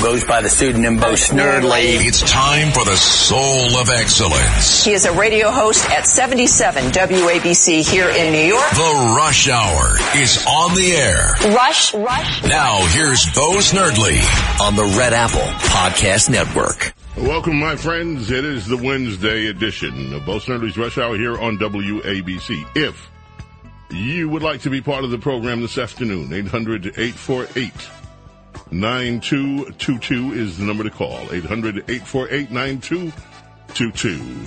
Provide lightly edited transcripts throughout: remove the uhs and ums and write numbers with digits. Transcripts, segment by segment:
goes by the pseudonym Bo Snerdley. It's time for the Soul of Excellence. He is a radio host at 77 WABC here in New York. The Rush Hour is on the air. Rush. Now here's Bo Snerdley on the Red Apple Podcast Network. Welcome, my friends. It is the Wednesday edition of Bo Snerdley's Rush Hour here on WABC. If you would like to be part of the program this afternoon, 800-848-9222 is the number to call. 800-848-9222.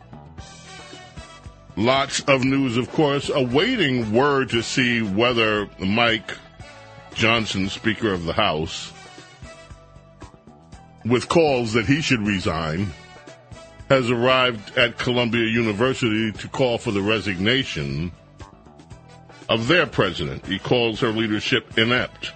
Lots of news, of course, awaiting word to see whether Mike Johnson, Speaker of the House, with calls that he should resign, has arrived at Columbia University to call for the resignation of their president. He calls her leadership inept.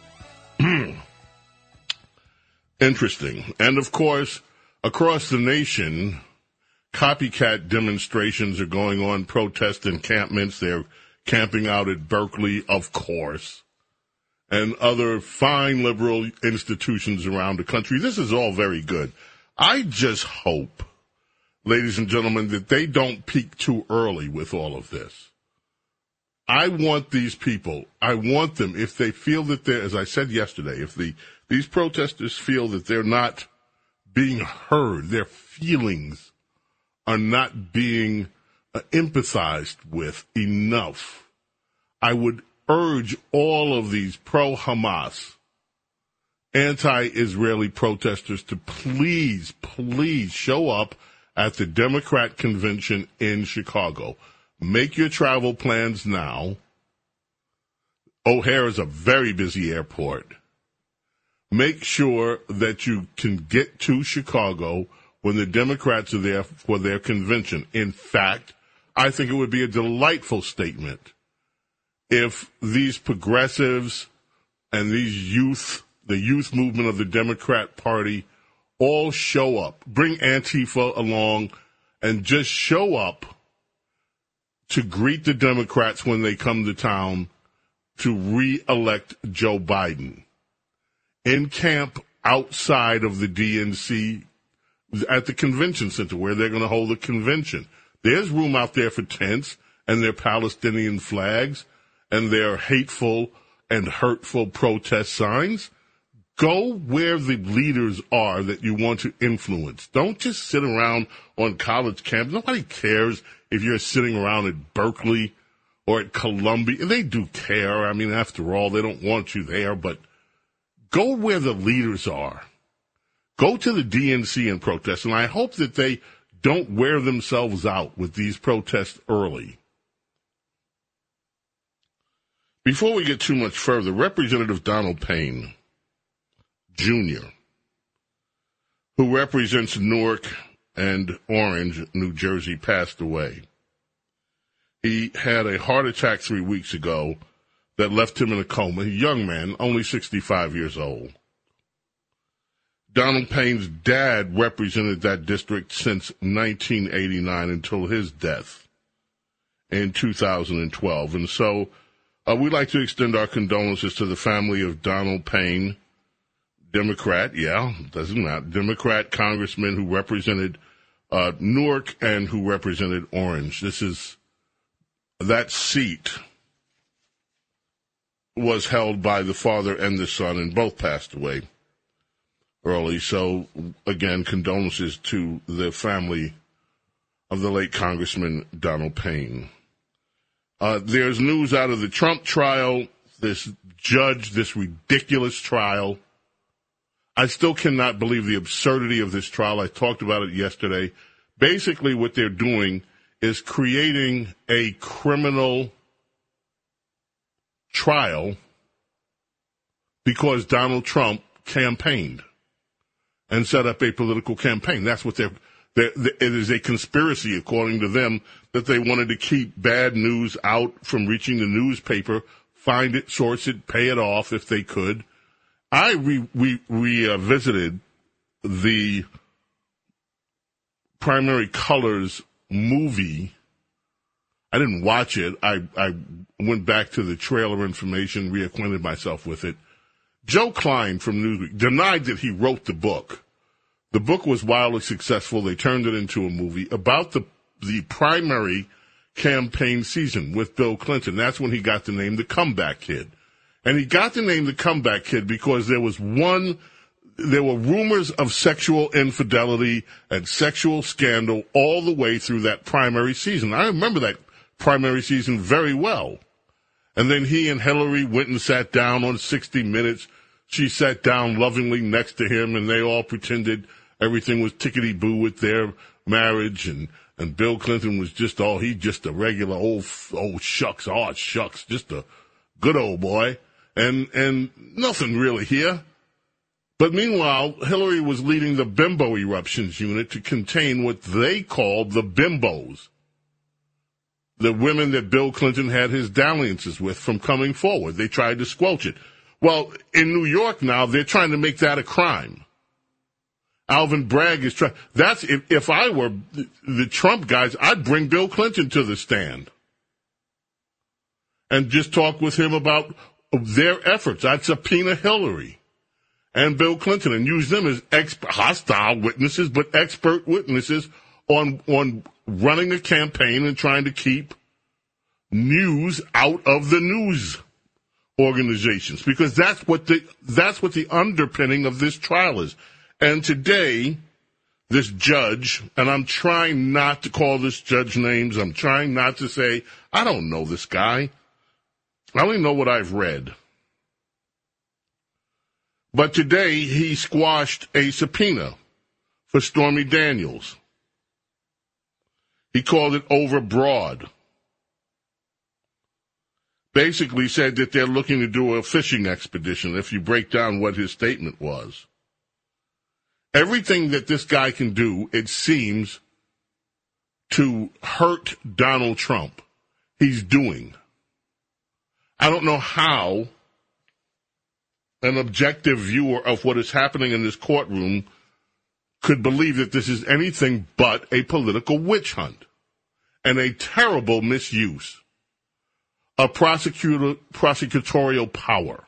Interesting. And, of course, across the nation, copycat demonstrations are going on, protest encampments. They're camping out at Berkeley, of course, and other fine liberal institutions around the country. This is all very good. I just hope, ladies and gentlemen, that they don't peak too early with all of this. I want these people, I want them, if they feel that they're, as I said yesterday, if these protesters feel that they're not being heard, their feelings are not being empathized with enough, I would urge all of these pro-Hamas, anti-Israeli protesters to please show up at the Democrat convention in Chicago. Make your travel plans now. O'Hare is a very busy airport. Make sure that you can get to Chicago when the Democrats are there for their convention. In fact, I think it would be a delightful statement if these progressives and these the youth movement of the Democrat Party all show up, bring Antifa along, and just show up to greet the Democrats when they come to town to re-elect Joe Biden. In camp outside of the DNC at the convention center where they're going to hold the convention. There's room out there for tents and their Palestinian flags and their hateful and hurtful protest signs. Go where the leaders are that you want to influence. Don't just sit around on college camps. Nobody cares if you're sitting around at Berkeley or at Columbia. They do care. I mean, after all, they don't want you there, but go where the leaders are. Go to the DNC and protest, and I hope that they don't wear themselves out with these protests early. Before we get too much further, Representative Donald Payne, Jr., who represents Newark and Orange, New Jersey, passed away. He had a heart attack 3 weeks ago that left him in a coma. A young man, only 65 years old. Donald Payne's dad represented that district since 1989 until his death in 2012. And so we'd like to extend our condolences to the family of Donald Payne, Democrat, doesn't matter, Democrat congressman who represented Newark and who represented Orange. That seat was held by the father and the son, and both passed away early. So, again, condolences to the family of the late Congressman Donald Payne. There's news out of the Trump trial, this ridiculous trial. I still cannot believe the absurdity of this trial. I talked about it yesterday. Basically, what they're doing is creating a criminal trial because Donald Trump campaigned and set up a political campaign. That's what it is a conspiracy, according to them, that they wanted to keep bad news out from reaching the newspaper, find it, source it, pay it off if they could. I visited the Primary Colors movie. I didn't watch it. I went back to the trailer information, reacquainted myself with it. Joe Klein from Newsweek denied that he wrote the book. The book was wildly successful. They turned it into a movie about the primary campaign season with Bill Clinton. That's when he got the name The Comeback Kid. And he got the name The Comeback Kid because there were rumors of sexual infidelity and sexual scandal all the way through that primary season. I remember that primary season very well. And then he and Hillary went and sat down on 60 Minutes. She sat down lovingly next to him, and they all pretended everything was tickety-boo with their marriage, and Bill Clinton was just a regular old shucks, just a good old boy, and nothing really here. But meanwhile, Hillary was leading the bimbo eruptions unit to contain what they called the bimbos, the women that Bill Clinton had his dalliances with from coming forward. They tried to squelch it. Well, in New York now, they're trying to make that a crime. Alvin Bragg is trying. That's if I were the Trump guys, I'd bring Bill Clinton to the stand and just talk with him about their efforts. I'd subpoena Hillary and Bill Clinton and use them as hostile witnesses, but expert witnesses on running a campaign and trying to keep news out of the news organizations, because that's what the underpinning of this trial is. And today, this judge, and I'm trying not to call this judge names, I'm trying not to say, I don't know this guy. I only know what I've read. But today, he squashed a subpoena for Stormy Daniels. He called it overbroad. Basically said that they're looking to do a fishing expedition, if you break down what his statement was. Everything that this guy can do, it seems, to hurt Donald Trump, he's doing. I don't know how an objective viewer of what is happening in this courtroom could believe that this is anything but a political witch hunt and a terrible misuse of prosecutorial power,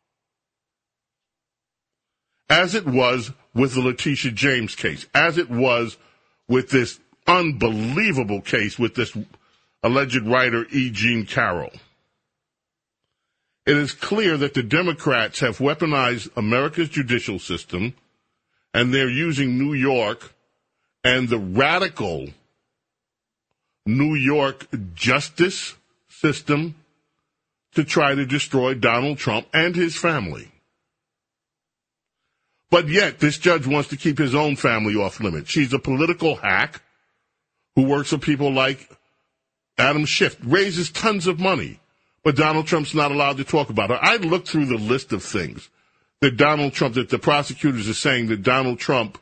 as it was with the Letitia James case, as it was with this unbelievable case with this alleged writer E. Jean Carroll. It is clear that the Democrats have weaponized America's judicial system, and they're using New York and the radical New York justice system to try to destroy Donald Trump and his family. But yet, this judge wants to keep his own family off limits. She's a political hack who works for people like Adam Schiff, raises tons of money, but Donald Trump's not allowed to talk about her. I looked through the list of things that that the prosecutors are saying that Donald Trump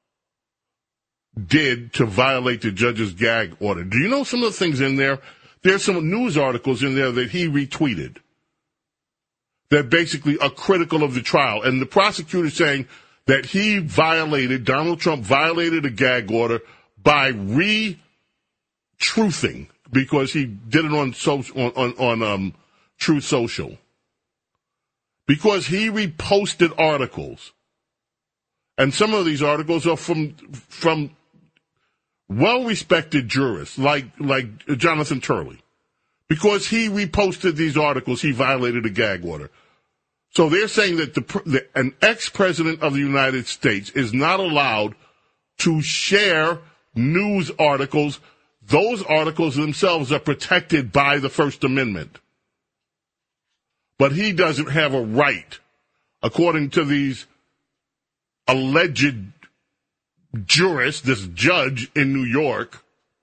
did to violate the judge's gag order. Do you know some of the things in there? There's some news articles in there that he retweeted that basically are critical of the trial. And the prosecutor saying that Donald Trump violated a gag order by re-truthing, because he did it on Truth Social. Because he reposted articles. And some of these articles are from well-respected jurists like Jonathan Turley. Because he reposted these articles, he violated a gag order. So they're saying that an ex-president of the United States is not allowed to share news articles. Those articles themselves are protected by the First Amendment. But he doesn't have a right, according to these alleged jurists, this judge in New York,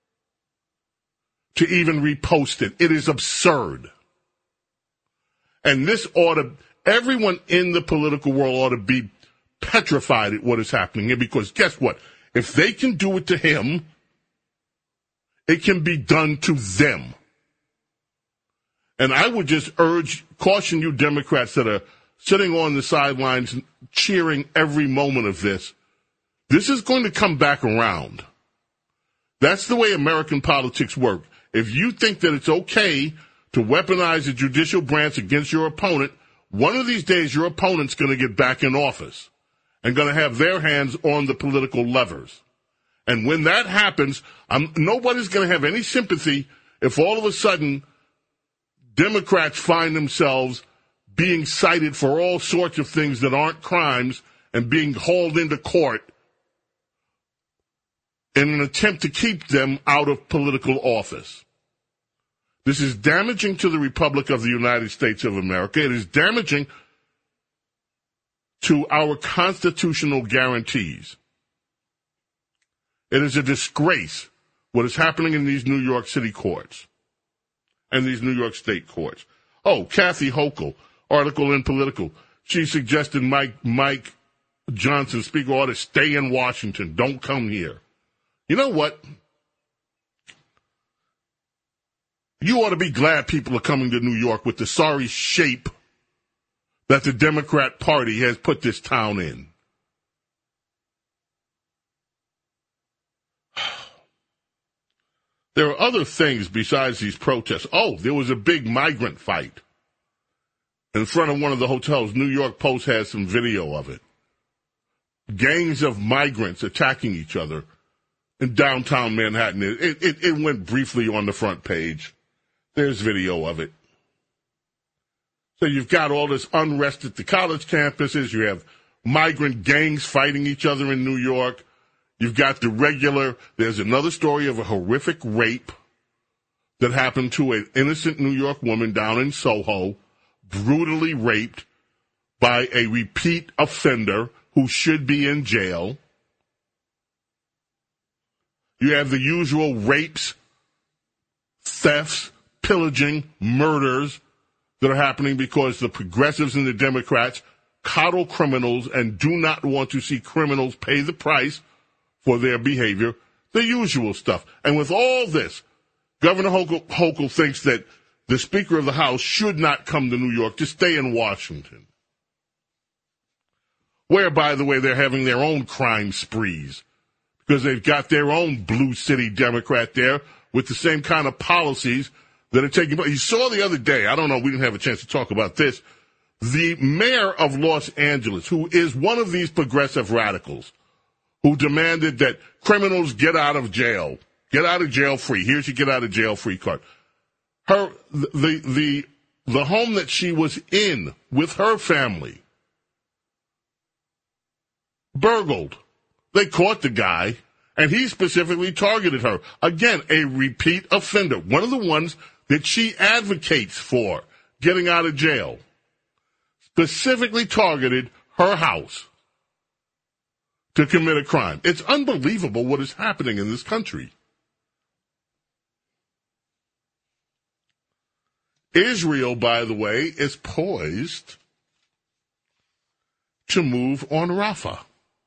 to even repost it. It is absurd. And everyone in the political world ought to be petrified at what is happening here, because guess what? If they can do it to him, it can be done to them. And I would just caution you Democrats that are sitting on the sidelines cheering every moment of this. This is going to come back around. That's the way American politics work. If you think that it's okay to weaponize the judicial branch against your opponent, one of these days your opponent's going to get back in office and going to have their hands on the political levers. And when that happens, nobody's going to have any sympathy if all of a sudden Democrats find themselves being cited for all sorts of things that aren't crimes and being hauled into court in an attempt to keep them out of political office. This is damaging to the Republic of the United States of America. It is damaging to our constitutional guarantees. It is a disgrace what is happening in these New York City courts and these New York State courts. Oh, Kathy Hochul, article in Political. She suggested Mike Johnson, Speaker, ought to stay in Washington. Don't come here. You know what? You ought to be glad people are coming to New York with the sorry shape that the Democrat Party has put this town in. There are other things besides these protests. Oh, there was a big migrant fight in front of one of the hotels. New York Post has some video of it. Gangs of migrants attacking each other in downtown Manhattan. It went briefly on the front page. There's video of it. So you've got all this unrest at the college campuses. You have migrant gangs fighting each other in New York. You've got there's another story of a horrific rape that happened to an innocent New York woman down in Soho, brutally raped by a repeat offender who should be in jail. You have the usual rapes, thefts, pillaging, murders that are happening because the progressives and the Democrats coddle criminals and do not want to see criminals pay the price for their behavior, the usual stuff. And with all this, Governor Hochul thinks that the Speaker of the House should not come to New York, to stay in Washington, where, by the way, they're having their own crime sprees because they've got their own blue city Democrat there with the same kind of policies that are taking place. You saw the other day, I don't know, we didn't have a chance to talk about this, the mayor of Los Angeles, who is one of these progressive radicals, who demanded that criminals get out of jail free. Here's your get out of jail free card. The home that she was in with her family, burgled. They caught the guy, and he specifically targeted her. Again, a repeat offender, one of the ones that she advocates for getting out of jail, specifically targeted her house to commit a crime. It's unbelievable what is happening in this country. Israel, by the way, is poised to move on Rafah.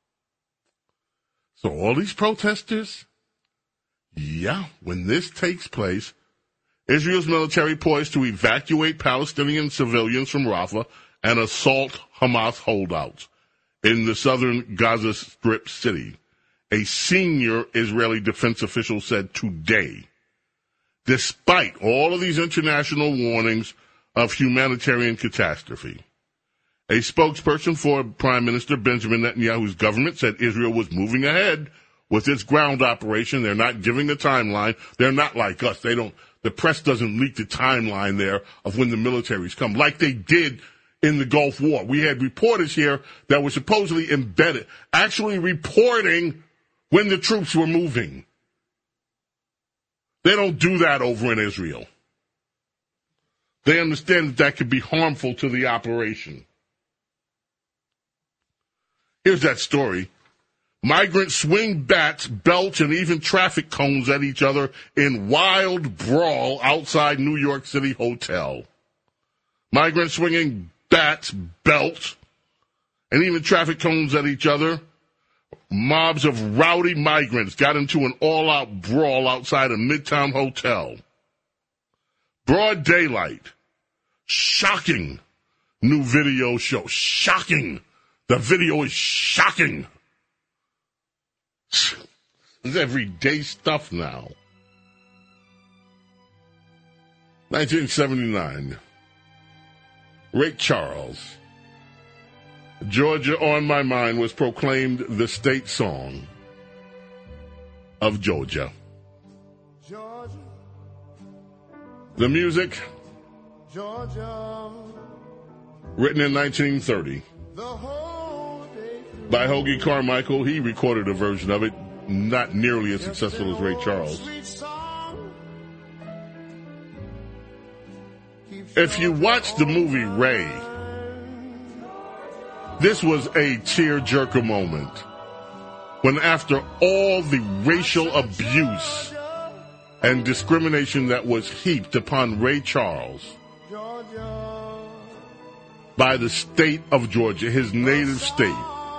So all these protesters, when this takes place, Israel's military poised to evacuate Palestinian civilians from Rafah and assault Hamas holdouts in the southern Gaza Strip city, a senior Israeli defense official said today, despite all of these international warnings of humanitarian catastrophe. A spokesperson for Prime Minister Benjamin Netanyahu's government said Israel was moving ahead with its ground operation. They're not giving a timeline. They're not like us. The press doesn't leak the timeline there of when the militaries come, like they did in the Gulf War. We had reporters here that were supposedly embedded, actually reporting when the troops were moving. They don't do that over in Israel. They understand that could be harmful to the operation. Here's that story. Migrants swing bats, belch, and even traffic cones at each other in wild brawl outside New York City hotel. Migrants swinging bats, belch, and even traffic cones at each other. Mobs of rowdy migrants got into an all-out brawl outside a Midtown hotel. Broad daylight. Shocking. New video show. Shocking. The video is shocking. It's everyday stuff now. 1979. Ray Charles. Georgia on My Mind was proclaimed the state song of Georgia. The music, Georgia, written in 1930 by Hoagy Carmichael. He recorded a version of it, not nearly as successful as Ray Charles. If you watch the movie Ray, this was a tearjerker moment when, after all the racial abuse and discrimination that was heaped upon Ray Charles by the state of Georgia, his native state,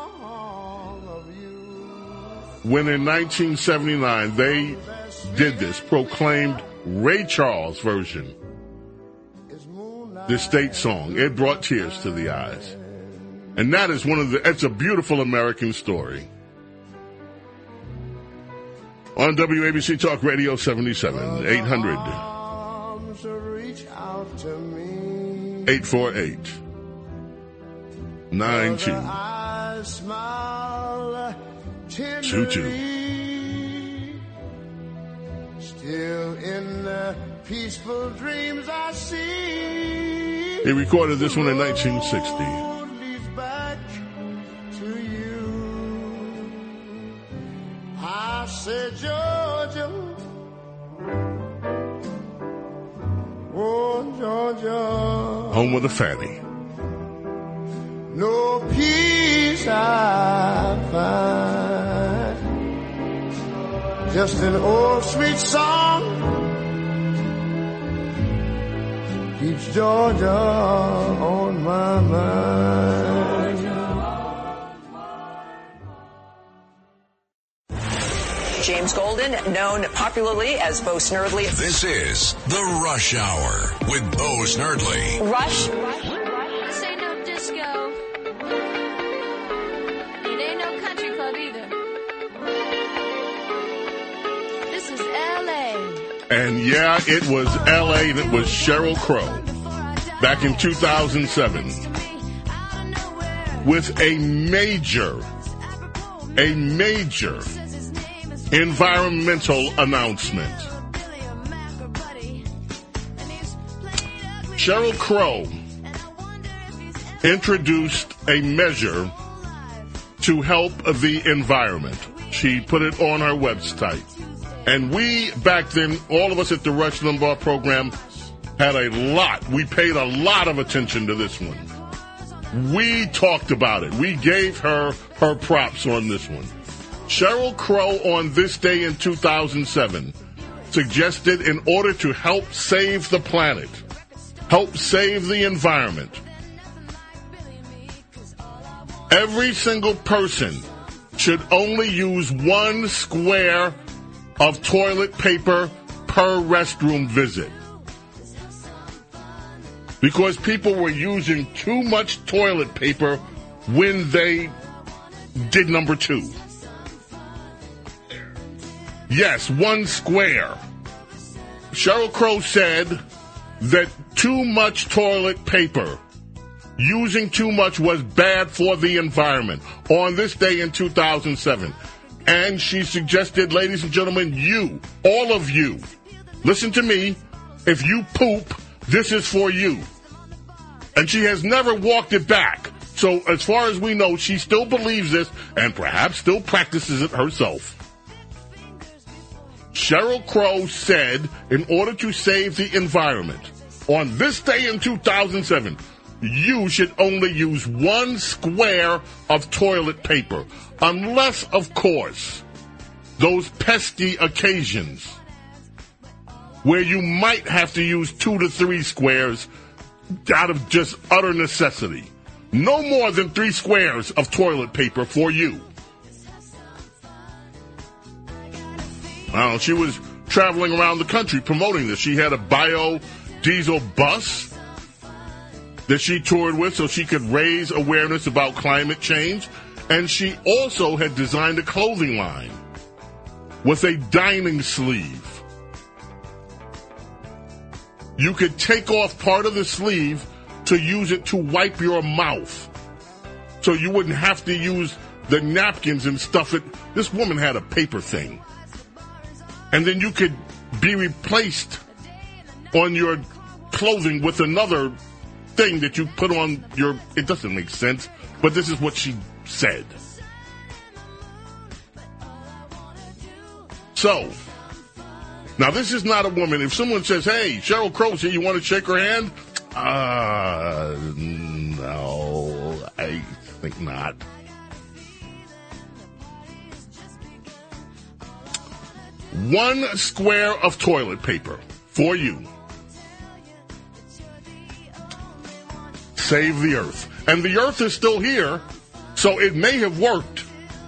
when in 1979 they did this, proclaimed Ray Charles' version, the state song, it brought tears to the eyes. And that is it's a beautiful American story. On WABC Talk Radio 77, 800-848-9222. Still in the peaceful dreams I see. He recorded this one in 1960. I said, Georgia, oh, Georgia, home with a Fanny. No peace I find, just an old sweet song keeps Georgia on my mind. James Golden, known popularly as Bo Snerdley. This is The Rush Hour with Bo Snerdley. Rush. This ain't no disco. It ain't no country club either. This is L.A. And yeah, it was L.A. and it was Sheryl Crow back in 2007 with a major environmental announcement. Sheryl Crow introduced a measure to help the environment. She put it on her website. And we, back then, all of us at the Rush Limbaugh program, we paid a lot of attention to this one. We talked about it. We gave her props on this one. Sheryl Crow, on this day in 2007, suggested, in order to help save the planet, help save the environment, every single person should only use 1 square of toilet paper per restroom visit. Because people were using too much toilet paper when they did number 2. Yes, 1 square. Sheryl Crow said that too much toilet paper, using too much, was bad for the environment on this day in 2007. And she suggested, ladies and gentlemen, you, all of you, listen to me, if you poop, this is for you. And she has never walked it back. So as far as we know, she still believes this and perhaps still practices it herself. Sheryl Crow said, in order to save the environment, on this day in 2007, you should only use 1 square of toilet paper. Unless, of course, those pesky occasions where you might have to use 2 to 3 squares out of just utter necessity. No more than 3 squares of toilet paper for you. She was traveling around the country promoting this. She had a biodiesel bus that she toured with so she could raise awareness about climate change. And she also had designed a clothing line with a dining sleeve. You could take off part of the sleeve to use it to wipe your mouth. So you wouldn't have to use the napkins and stuff it. This woman had a paper thing. And then you could be replaced on your clothing with another thing that you put on your. It doesn't make sense, but this is what she said. So, now this is not a woman. If someone says, hey, Sheryl Crow's here, you want to shake her hand? No, I think not. One square of toilet paper for you. Save the earth. And the earth is still here, so it may have worked.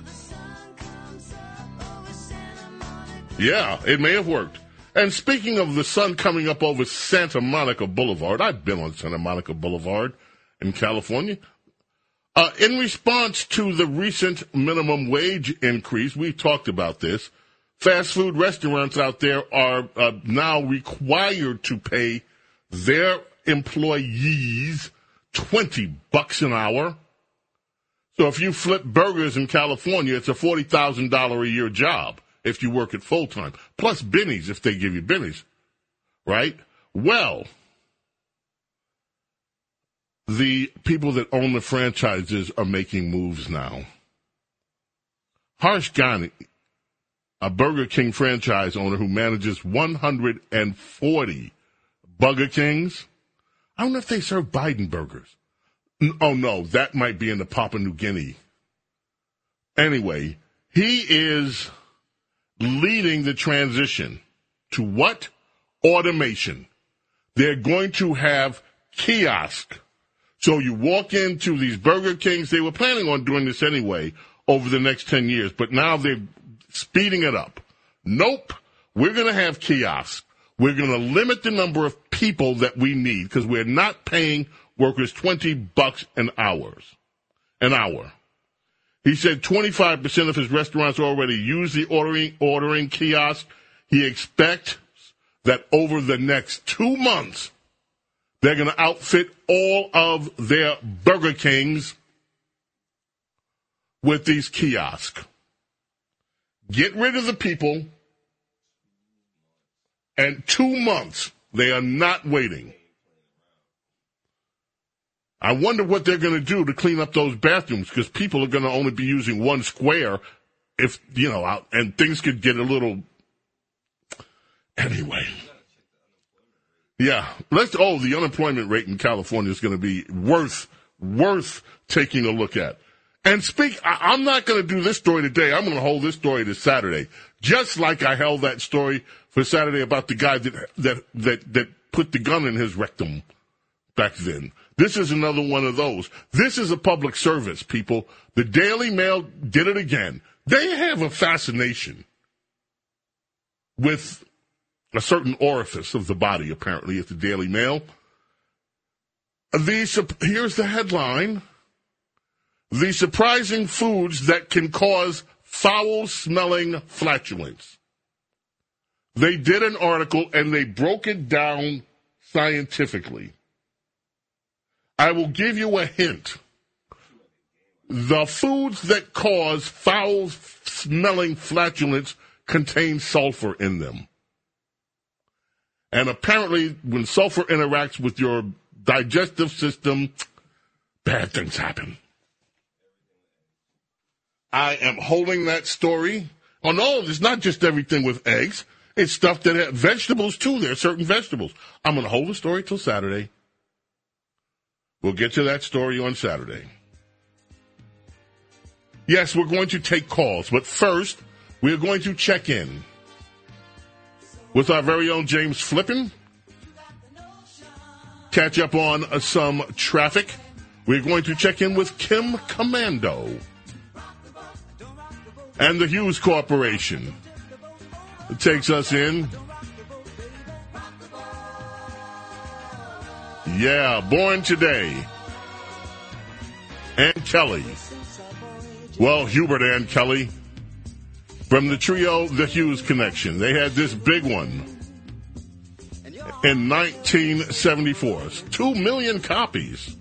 Yeah, it may have worked. And speaking of the sun coming up over Santa Monica Boulevard, I've been on Santa Monica Boulevard in California. In response to the recent minimum wage increase, we talked about this, fast food restaurants out there are now required to pay their employees $20 an hour. So if you flip burgers in California, it's a $40,000 a year job if you work it full time. Plus bennies if they give you bennies, right? Well, the people that own the franchises are making moves now. Harsh Ghani, a Burger King franchise owner who manages 140 Burger Kings. I don't know if they serve Biden burgers. Oh, no, that might be in the Papua New Guinea. Anyway, he is leading the transition to what? Automation. They're going to have kiosks. So you walk into these Burger Kings. They were planning on doing this anyway over the next 10 years, but now they're speeding it up. Nope. We're going to have kiosks. We're going to limit the number of people that we need because we're not paying workers $20 an hour. He said 25% of his restaurants already use the ordering kiosk. He expects that over the next 2 months, they're going to outfit all of their Burger Kings with these kiosks. Get rid of the people, and 2 months, they are not waiting. I wonder what they're going to do to clean up those bathrooms, because people are going to only be using one square if, and things could get a little, anyway. Yeah, the unemployment rate in California is going to be worth taking a look at. And I'm not going to do this story today. I'm going to hold this story to Saturday, just like I held that story for Saturday about the guy that put the gun in his rectum back then. This is another one of those. This is a public service, people. The Daily Mail did it again. They have a fascination with a certain orifice of the body, apparently, at the Daily Mail. Here's the headline. The surprising foods that can cause foul-smelling flatulence. They did an article, and they broke it down scientifically. I will give you a hint. The foods that cause foul-smelling flatulence contain sulfur in them. And apparently, when sulfur interacts with your digestive system, bad things happen. I am holding that story. Oh, no, it's not just everything with eggs. It's stuff that has vegetables, too. There are certain vegetables. I'm going to hold the story till Saturday. We'll get to that story on Saturday. Yes, we're going to take calls, but first, we're going to check in with our very own James Flippin. Catch up on some traffic. We're going to check in with Kim Commando and the Hughes Corporation. It takes us in. Yeah, born today. Ann Kelly. Well, Hubert and Kelly. From the trio, The Hughes Connection. They had this big one. in 1974. 2 million copies.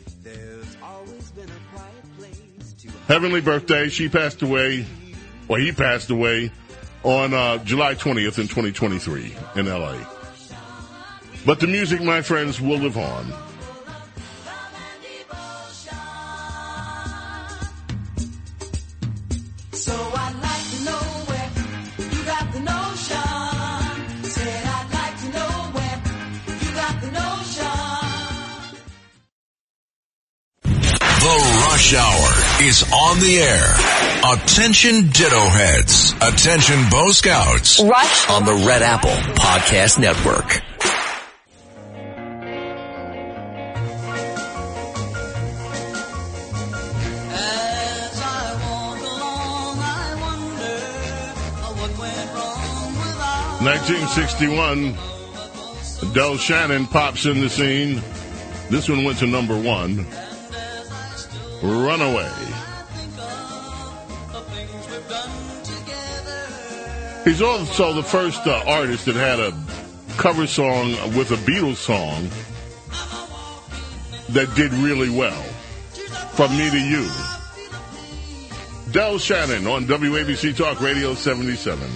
Heavenly birthday. She passed away, or he passed away, on July 20th in 2023 in L.A. But the music, my friends, will live on. So I'd like to know where you got the notion. Said I'd like to know where you got the notion. The Rush Hour is on the air. Attention Ditto Heads. Attention Bo Scouts. Rush On the Red Apple Podcast Network. As I walk along, I wonder what went wrong with our 1961, Del Shannon pops in the scene. This one went to number 1. Runaway. He's also the first artist that had a cover song with a Beatles song that did really well. From Me to You. Del Shannon on WABC Talk Radio 77.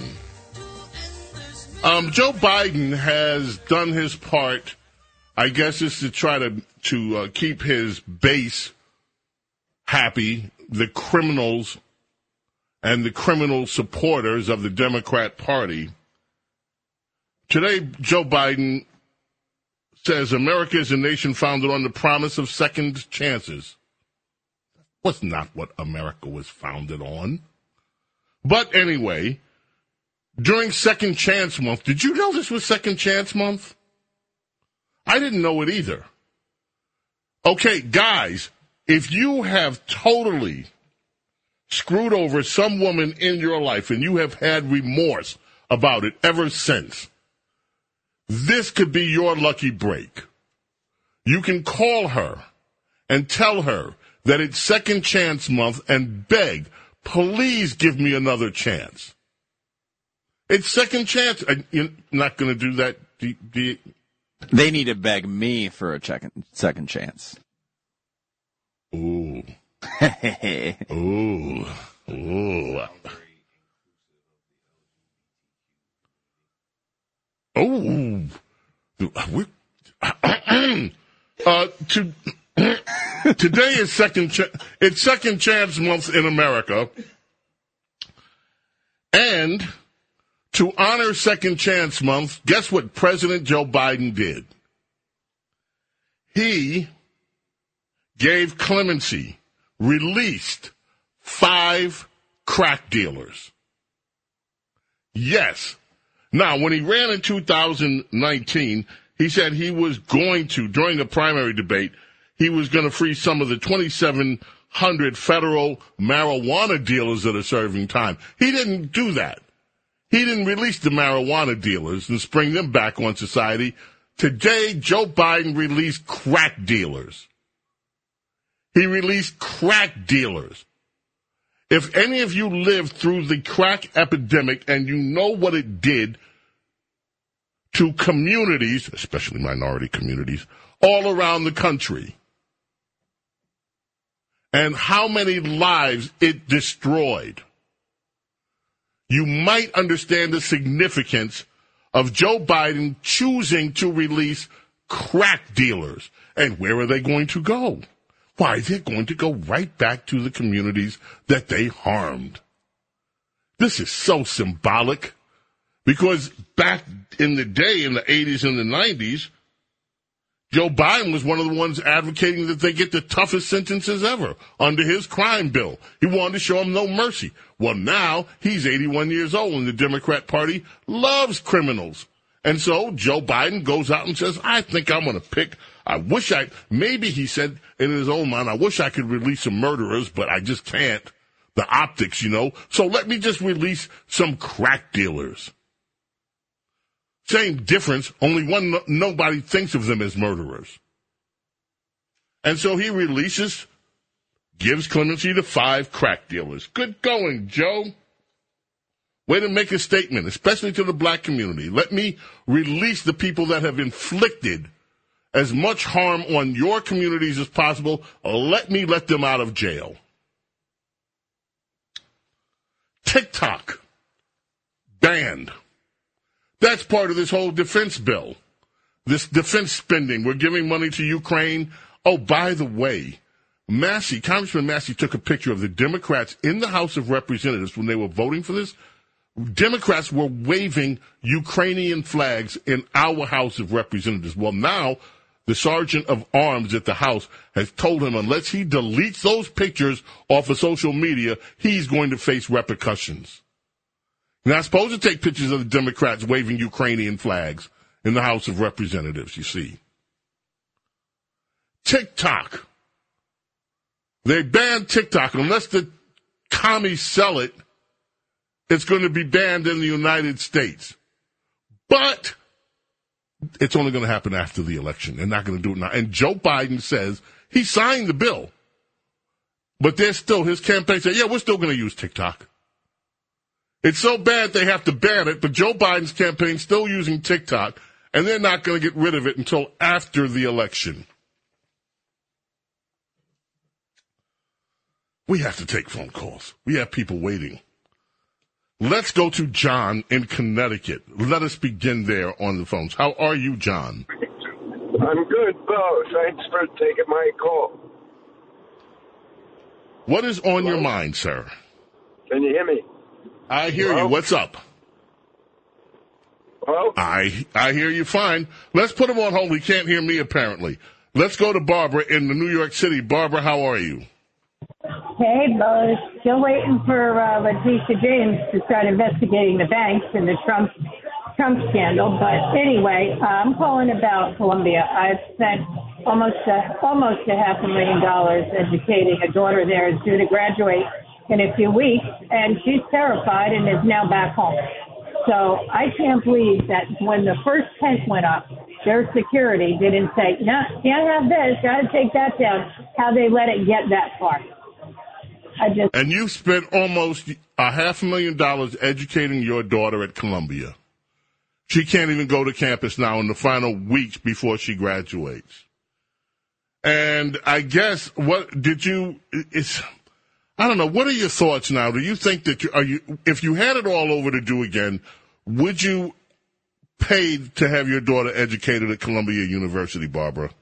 Joe Biden has done his part. I guess is to try to keep his base happy, the criminals and the criminal supporters of the Democrat Party. Today, Joe Biden says America is a nation founded on the promise of second chances. Was not what America was founded on. But anyway, during Second Chance Month, did you know this was Second Chance Month? I didn't know it either. Okay, guys, if you have totally screwed over some woman in your life and you have had remorse about it ever since, this could be your lucky break. You can call her and tell her that it's Second Chance Month and beg, please give me another chance. It's Second Chance. You're not going to do that? They need to beg me for a second chance. Ooh. Ooh. Ooh. Oh. Today is it's Second Chance Month in America. And to honor Second Chance Month, guess what President Joe Biden did? He gave clemency, released 5 crack dealers. Yes. Now, when he ran in 2019, he said he was going to, during the primary debate, he was going to free some of the 2,700 federal marijuana dealers that are serving time. He didn't do that. He didn't release the marijuana dealers and spring them back on society. Today, Joe Biden released crack dealers. He released crack dealers. If any of you lived through the crack epidemic and you know what it did to communities, especially minority communities, all around the country, and how many lives it destroyed, you might understand the significance of Joe Biden choosing to release crack dealers. And where are they going to go? Why, they're going to go right back to the communities that they harmed. This is so symbolic because back in the day, in the 80s and the 90s, Joe Biden was one of the ones advocating that they get the toughest sentences ever under his crime bill. He wanted to show them no mercy. Well, now he's 81 years old and the Democrat Party loves criminals. And so Joe Biden goes out and says, I think I'm going to pick, maybe he said in his own mind, I wish I could release some murderers, but I just can't. The optics, So let me just release some crack dealers. Same difference, only one, nobody thinks of them as murderers. And so he gives clemency to 5 crack dealers. Good going, Joe. Way to make a statement, especially to the black community. Let me release the people that have inflicted as much harm on your communities as possible. Let me let them out of jail. TikTok, banned. That's part of this whole defense bill. This defense spending. We're giving money to Ukraine. Oh, by the way, Congressman Massey took a picture of the Democrats in the House of Representatives when they were voting for this. Democrats were waving Ukrainian flags in our House of Representatives. Well, now the sergeant of arms at the House has told him unless he deletes those pictures off of social media, he's going to face repercussions. You're not supposed to take pictures of the Democrats waving Ukrainian flags in the House of Representatives, you see. TikTok. They banned TikTok. Unless the commies sell it, it's going to be banned in the United States. But it's only going to happen after the election. They're not going to do it now. And Joe Biden says he signed the bill. But there's still, his campaign said, yeah, we're still going to use TikTok. It's so bad they have to ban it, but Joe Biden's campaign's still using TikTok, and they're not going to get rid of it until after the election. We have to take phone calls. We have people waiting. Let's go to John in Connecticut. Let us begin there on the phones. How are you, John? I'm good, Bo. Thanks for taking my call. What is on your mind, sir? Can you hear me? I hear you. What's up? Hello? I hear you fine. Let's put him on hold. He can't hear me, apparently. Let's go to Barbara in New York City. Barbara, how are you? Hey, Bo. Still waiting for Letitia James to start investigating the banks and the Trump scandal. But anyway, I'm calling about Columbia. I've spent almost $500,000 educating a daughter there who's due to graduate in a few weeks, and she's terrified and is now back home. So I can't believe that when the first tent went up, their security didn't say, no, can't have this, got to take that down, how they let it get that far. And you spent almost $500,000 educating your daughter at Columbia. She can't even go to campus now in the final weeks before she graduates. And I guess, I don't know, what are your thoughts now? Do you think that if you had it all over to do again, would you pay to have your daughter educated at Columbia University, Barbara?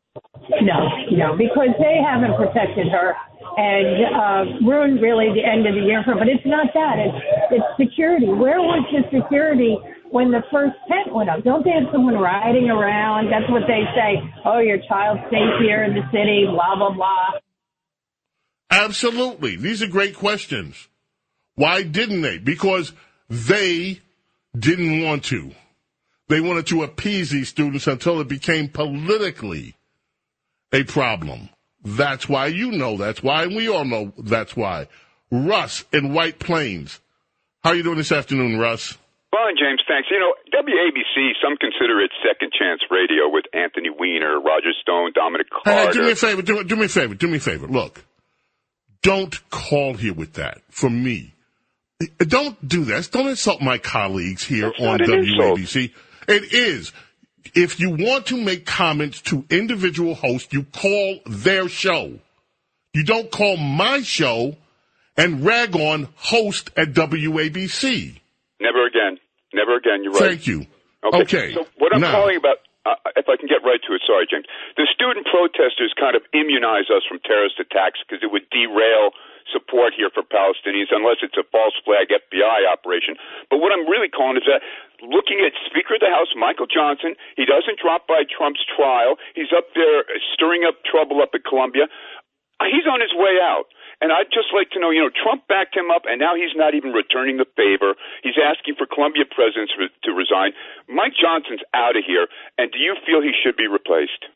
No, because they haven't protected her and ruined really the end of the year for her. But it's not that. It's security. Where was the security when the first tent went up? Don't they have someone riding around? That's what they say. Oh, your child's safe here in the city, blah, blah, blah. Absolutely. These are great questions. Why didn't they? Because they didn't want to. They wanted to appease these students until it became politically a problem. That's why you know that's why, and we all know that's why. Russ in White Plains. How are you doing this afternoon, Russ? Fine, James, thanks. You know, WABC, some consider it second chance radio with Anthony Weiner, Roger Stone, Dominic Carter. Hey, do me a favor. Do me a favor. Look, don't call here with that from me. Don't do this. Don't insult my colleagues here on WABC. It is. If you want to make comments to individual hosts, you call their show. You don't call my show and rag on host at WABC. Never again. Never again. You're right. Thank you. Okay. So what I'm calling about, if I can get right to it, sorry, James. The student protesters kind of immunize us from terrorist attacks because it would derail support here for Palestinians unless it's a false flag FBI operation. But what I'm really calling is that looking at Speaker of the House, Michael Johnson, he doesn't drop by Trump's trial. He's up there stirring up trouble up at Columbia. He's on his way out. And I'd just like to know, Trump backed him up, and now he's not even returning the favor. He's asking for Columbia presidents to resign. Mike Johnson's out of here, and do you feel he should be replaced?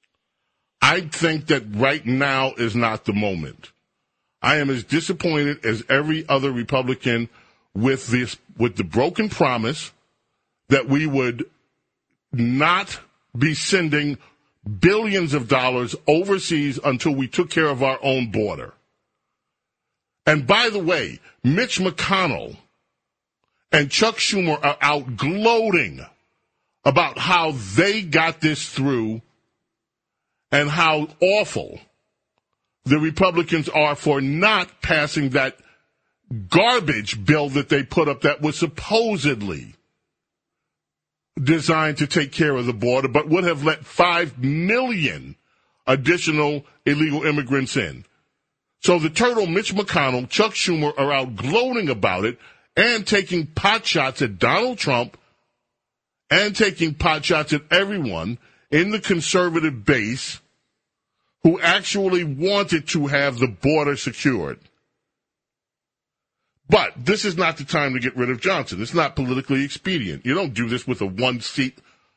I think that right now is not the moment. I am as disappointed as every other Republican with the broken promise that we would not be sending billions of dollars overseas until we took care of our own border. And by the way, Mitch McConnell and Chuck Schumer are out gloating about how they got this through and how awful the Republicans are for not passing that garbage bill that they put up that was supposedly designed to take care of the border, but would have let 5 million additional illegal immigrants in. So the turtle, Mitch McConnell, Chuck Schumer are out gloating about it and taking pot shots at Donald Trump and taking pot shots at everyone in the conservative base who actually wanted to have the border secured. But this is not the time to get rid of Johnson. It's not politically expedient. You don't do this with a one seat.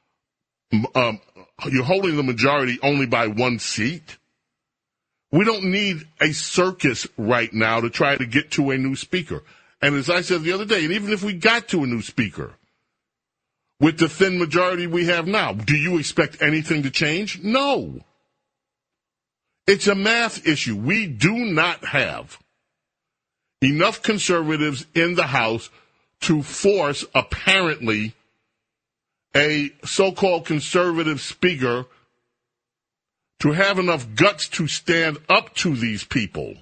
You're holding the majority only by one seat. We don't need a circus right now to try to get to a new speaker. And as I said the other day, and even if we got to a new speaker, with the thin majority we have now, do you expect anything to change? No. It's a math issue. We do not have enough conservatives in the House to force, apparently, a so-called conservative speaker to have enough guts to stand up to these people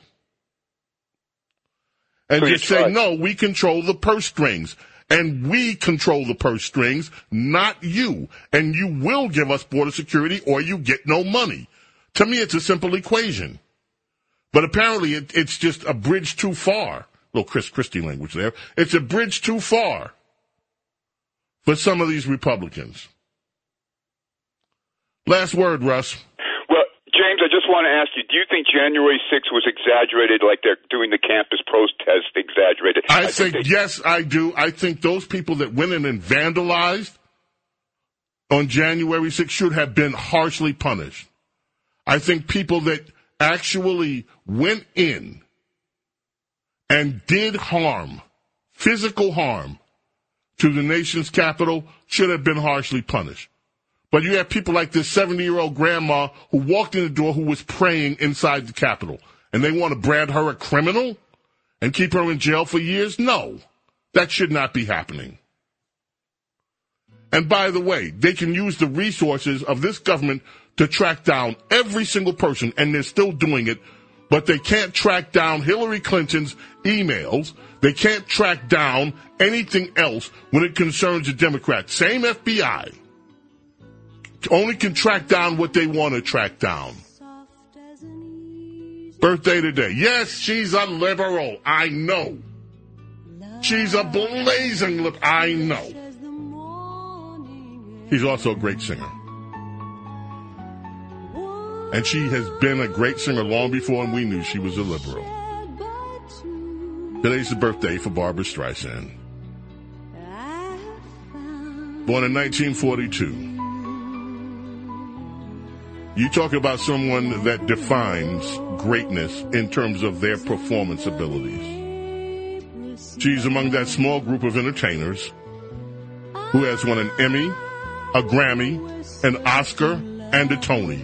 and just say, no, we control the purse strings. And we control the purse strings, not you. And you will give us border security or you get no money. To me, it's a simple equation. But apparently it's just a bridge too far. A little Chris Christie language there. It's a bridge too far for some of these Republicans. Last word, Russ. Well, James, I just want to ask you, do you think January 6th was exaggerated like they're doing the campus protest exaggerated? I think yes, I do. I think those people that went in and vandalized on January 6th should have been harshly punished. I think people that actually went in and did harm, physical harm, to the nation's capital should have been harshly punished. But you have people like this 70-year-old grandma who walked in the door who was praying inside the Capitol, and they want to brand her a criminal and keep her in jail for years? No, that should not be happening. And by the way, they can use the resources of this government to track down every single person, and they're still doing it, but they can't track down Hillary Clinton's emails. They can't track down anything else when it concerns the Democrats. Same FBI. Only can track down what they want to track down. Birthday today. Yes, she's a liberal. I know. She's a blazing liberal. I know. He's also a great singer. And she has been a great singer long before we knew she was a liberal. Today's the birthday for Barbra Streisand. Born in 1942. You talk about someone that defines greatness in terms of their performance abilities. She's among that small group of entertainers who has won an Emmy, a Grammy, an Oscar, and a Tony.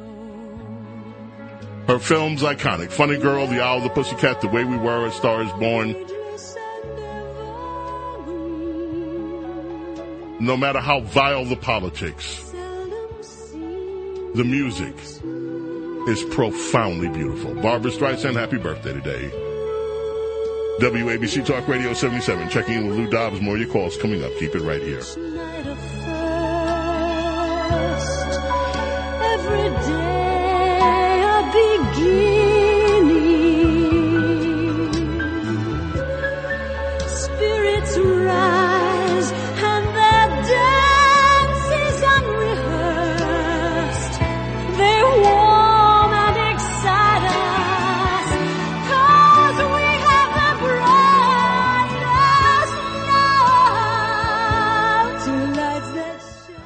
Her films iconic. Funny Girl, The Owl, The Pussycat, The Way We Were, A Star Is Born. No matter how vile the politics, the music is profoundly beautiful. Barbra Streisand, happy birthday today. WABC Talk Radio 77. Checking in with Lou Dobbs. More of your calls coming up. Keep it right here. Every day a beginning. Spirits rise and their dance is unrehearsed. They warm and excite us, 'cause we have the brightest love to lights that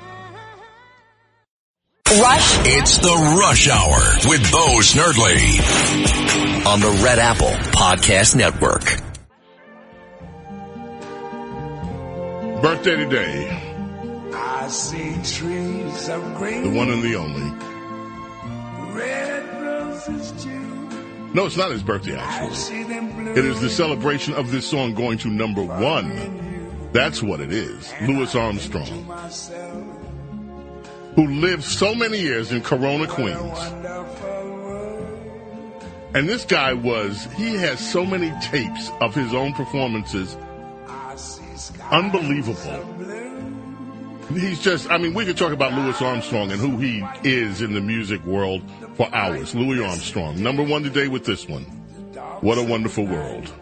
shine. Rush. It's the Rush Hour with Bo Snerdley on the Red Apple Podcast Network. Birthday today. I see trees of green. The one and the only. Red roses too. No, it's not his birthday, actually. It is the celebration of this song going to number one That's what it is. Louis Armstrong, who lived so many years in Corona, Queens. And this guy he has so many tapes of his own performances. Unbelievable. He's just, we could talk about Louis Armstrong and who he is in the music world for hours. Louis Armstrong, number one today with this one. What a Wonderful World.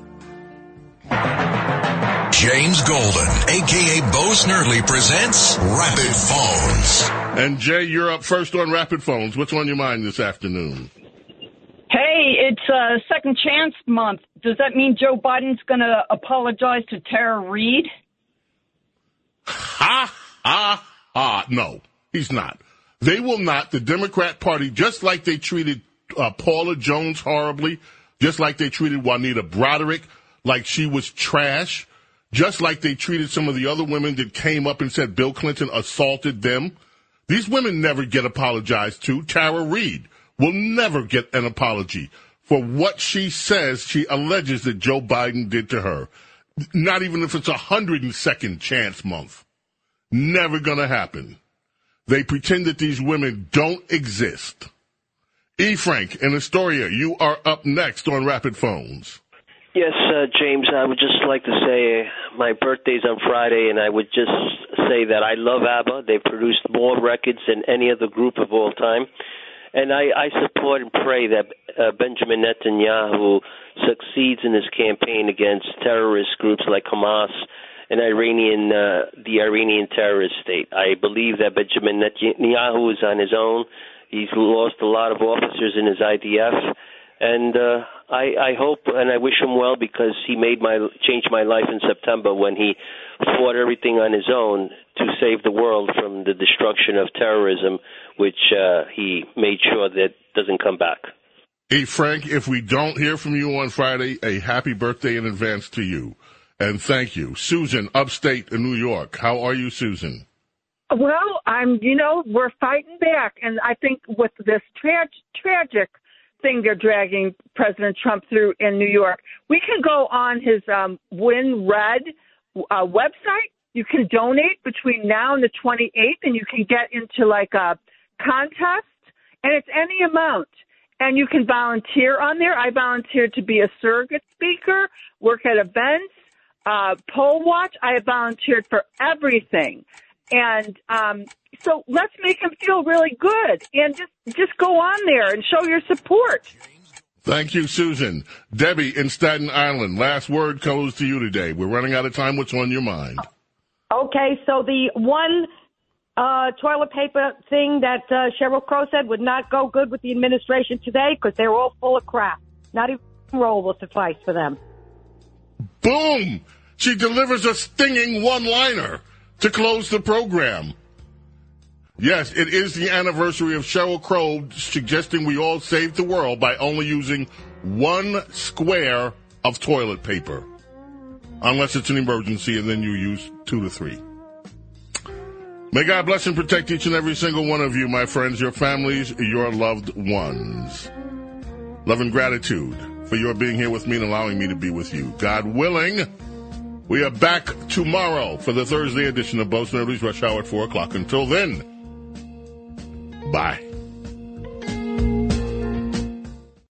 James Golden, a.k.a. Bo Snerdley, presents Rapid Phones. And Jay, you're up first on Rapid Phones. What's on your mind this afternoon? Hey, it's Second Chance Month. Does that mean Joe Biden's going to apologize to Tara Reid? No, he's not. They will not. The Democrat Party, just like they treated Paula Jones horribly, just like they treated Juanita Broderick like she was trash, just like they treated some of the other women that came up and said Bill Clinton assaulted them. These women never get apologized to. Tara Reid will never get an apology for what she says she alleges that Joe Biden did to her. Not even if it's 102nd chance month. Never going to happen. They pretend that these women don't exist. E. Frank in Astoria, you are up next on Rapid Phones. Yes, James, I would just like to say my birthday's on Friday, and I would just say that I love ABBA. They've produced more records than any other group of all time. And I support and pray that Benjamin Netanyahu succeeds in his campaign against terrorist groups like Hamas and the Iranian terrorist state. I believe that Benjamin Netanyahu is on his own. He's lost a lot of officers in his IDF. And I hope and I wish him well because he changed my life in September when he fought everything on his own to save the world from the destruction of terrorism, which he made sure that doesn't come back. Hey, Frank, if we don't hear from you on Friday, a happy birthday in advance to you. And thank you. Susan, upstate in New York. How are you, Susan? Well, we're fighting back. And I think with this tragic thing they're dragging President Trump through in New York, we can go on his Win Red website. You can donate between now and the 28th, and you can get into like a contest, and it's any amount. And you can volunteer on there. I volunteered to be a surrogate speaker, work at events, poll watch. I have volunteered for everything. And so let's make him feel really good, and just go on there and show your support. Thank you, Susan. Debbie in Staten Island, last word goes to you today. We're running out of time. What's on your mind? Okay, so the one toilet paper thing that Sheryl Crow said would not go good with the administration today because they're all full of crap. Not even roll will suffice for them. Boom! She delivers a stinging one-liner to close the program. Yes, it is the anniversary of Sheryl Crow suggesting we all save the world by only using one square of toilet paper. Unless it's an emergency, and then you use 2 to 3. May God bless and protect each and every single one of you, my friends, your families, your loved ones. Love and gratitude for your being here with me and allowing me to be with you. God willing, we are back tomorrow for the Thursday edition of Bo Snerdley's Rush Hour at 4 o'clock. Until then, bye.